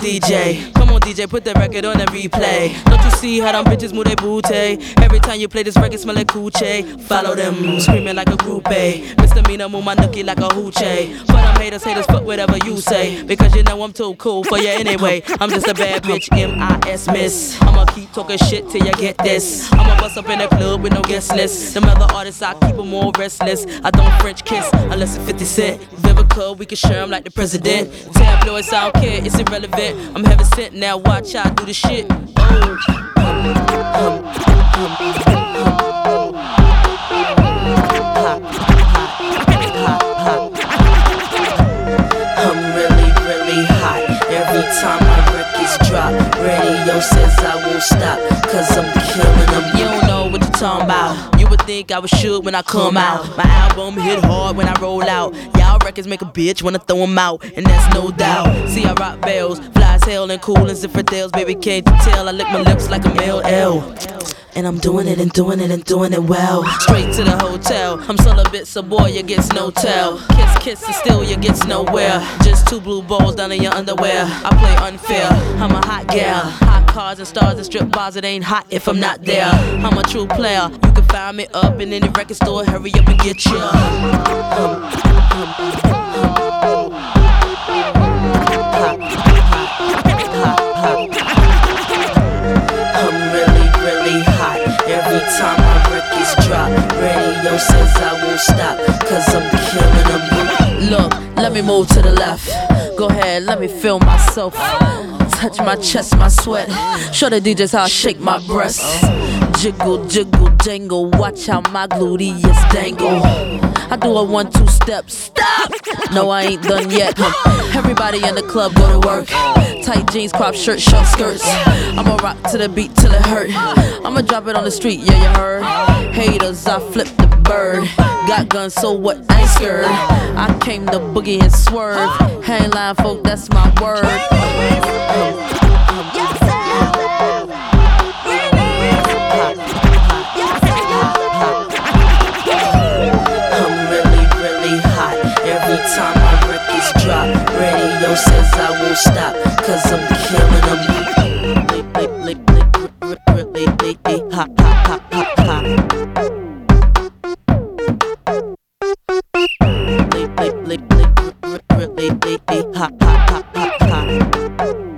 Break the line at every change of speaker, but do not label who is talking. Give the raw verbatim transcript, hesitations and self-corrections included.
D J. Come on D J, put the record on the replay. Don't you see how them bitches move their booty? Every time you play this record smell like coochie. Follow them, screaming like a groupie. Misdemeanor move my nookie like a hoochie. For them haters, haters, fuck whatever you say. Because you know I'm too cool for you anyway. I'm just a bad bitch, M I S miss. I'ma keep talking shit till you get this. I'ma bust up in the club with no guest list. Them other artists, I keep them all restless. I don't French kiss unless it's fifty cent. Vivica, we can share them like the president. Tabloids, I don't care, it's irrelevant. I'm heaven sent, now watch how I do the shit. Oh. Um, um, um, I'm really, really hot. Every time my records drop, radio says I won't stop, cause I'm killing them. You don't know what you're talking about. You would think I was shoot when I come out. My album hit hard when I roll out. Y'all records make a bitch wanna throw them out, and that's no doubt. See, I rock bells, fly as hell and cool as infidels. Baby, can't you tell? I lick my lips like a male L. And I'm doing it and doing it and doing it well. Straight to the hotel. I'm celibate, so boy, you gets no tell. Kiss, kiss, and still you gets nowhere. Just two blue balls down in your underwear. I play unfair. I'm a hot gal. Hot cars and stars and strip bars. It ain't hot if I'm not there. I'm a true player. You can find me up in any record store. Hurry up and get ya. Um, um, um, um. Every time my records drop, radio says I won't stop, cause I'm killing them. Look, let me move to the left. Go ahead, let me feel myself. Touch my chest, my sweat. Show the D Js how I shake my breasts. Jiggle, jiggle, jangle. Watch how my gluteus dangle. I do a one, two step. Stop! No, I ain't done yet. Everybody in the club go to work. Tight jeans, crop shirt, short skirts. I'ma rock to the beat till it hurt. I'ma drop it on the street, yeah, you heard. Haters, I flip the bird. Got guns, so what? I ain't scared. I came to boogie and swerve. Hang line, folk, that's my word. Every time my records drop, radio says I won't stop, cause I'm killing them. Ha ha ha ha ha.